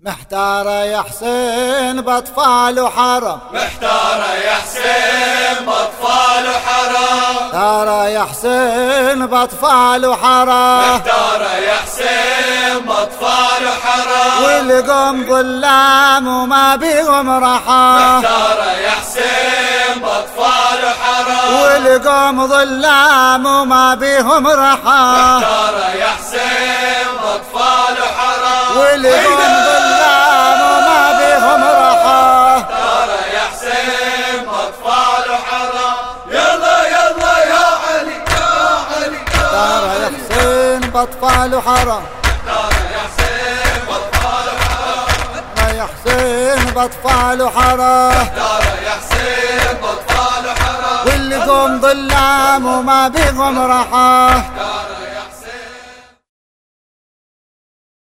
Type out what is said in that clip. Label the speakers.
Speaker 1: محتار يا حسين باطفال وحرم،
Speaker 2: محتار يا حسين باطفال وحرم،
Speaker 1: محتار يا حسين باطفال وحرم،
Speaker 2: محتار يا حسين باطفال وحرم،
Speaker 1: والقوم ظلام وما بيهم رحى،
Speaker 2: محتار يا حسين باطفال وحرم،
Speaker 1: والقوم ظلام وما بيهم رحى،
Speaker 2: محتار يا حسين باطفال وحرم،
Speaker 1: والقوم ظلام وما بيهم رحى،
Speaker 2: محتار يا حسين باطفال وحرم، يلا يلا يا علي يا علي،
Speaker 1: محتار يا حسين باطفال وحرم،
Speaker 2: محتار يا حسين باطفال وحرم،
Speaker 1: يا حسين باطفال وحرم،
Speaker 2: محتار يا حسين باطفال وحرم،
Speaker 1: والقوم ظلام وما بيهم رحى،
Speaker 2: محتار